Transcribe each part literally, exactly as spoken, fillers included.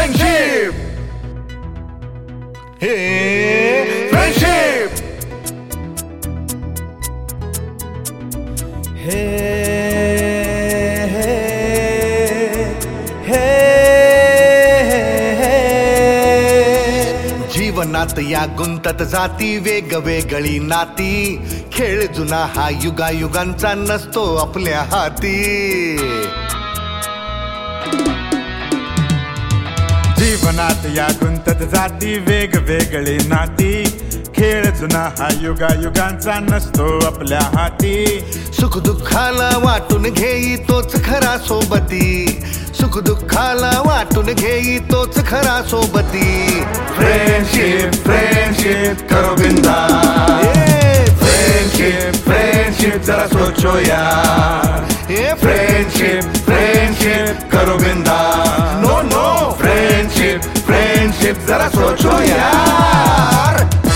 friendship. Hey, friendship. Hey, hey, hey. जीवनात या गुंतत जाती वेगवेगळी नाती, खेळ जुना हा युगायुगांचा नसतो आपल्या हाती. जीवनात या गुंतत जाती वेगवेगळी नाती, खेळ जुना हा युगायुगांचा नसतो आपल्या हाती. सुख दुःखाला वाटून घेई तोच खरा सोबती, सुख दुःखाला वाटून घेई तोच खरा सोबती. फ्रेंडशिप फ्रेंडशिप करो बिंदास, फ्रेंडशिप फ्रेंडशिप जरा सोचो यार. फ्रेंडशिप फ्रेंडशिप करो बिंदास, नो नो फ्रेंडशिप फ्रेंडशिप जरा सोचो यार.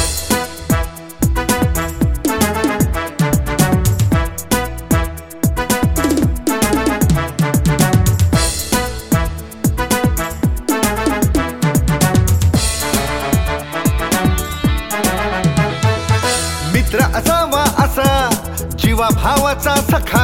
मित्र असावा असा जीवा भावाचा सखा,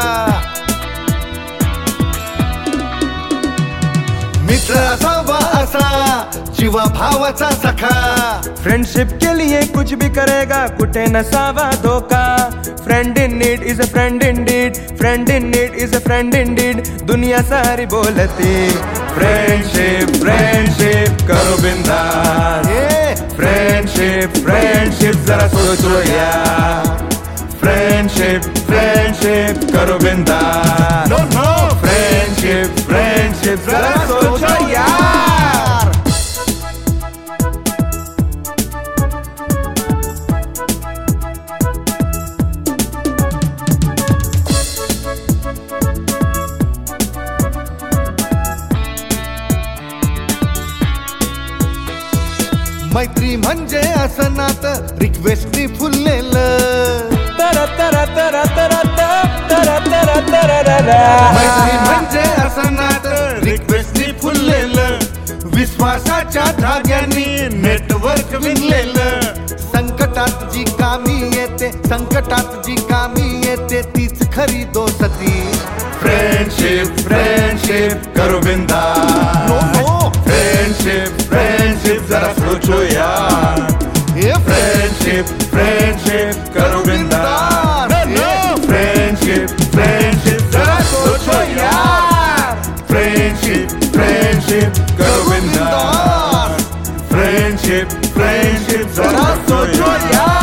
मित्र असावा असा जीवा भावाचा सखा. फ्रेंडशिप के लिए कुछ भी करेगा, कुठे नसावा धोखा. Friend in need is a friend indeed, friend in need is a friend indeed. दुनिया सारी बोलती फ्रेंडशिप फ्रेंडशिप करो बिंदास, फ्रेंडशिप फ्रेंडशिप जरा सोचो यार. फ्रेंडशिप फ्रेंडशिप करो बिंदास, नो नो फ्रेंडशिप फ्रेंडशिप जरा सोचो यार. मैत्री म्हणजे असं नातं रिक्वेस्टनी फुललेलं, तरा तरा तरा तरा तरा तरा तरा. मैत्री म्हणजे असं नातं रिक्वेस्टनी फुललेलं, विश्वासाच्या धाग्यांनी नेटवर्क विणलेलं. संकटात जी कामी येते, संकटात जी कामी येते तीच खरी दोस्ती. फ्रेंडशिप फ्रेंडशिप करो बिंदास, नो नो फ्रेंडशिप फ्रेंडशिप जरा सोचो यार. फ्रेंडशिप फ्रेंडशिप करो बिंदास, नो फ्रेंडशिप फ्रेंडशिप जरा सोचो यार. फ्रेंडशिप फ्रेंडशिप करो बिंदास, फ्रेंडशिप फ्रेंडशिप जरा सोचो यार.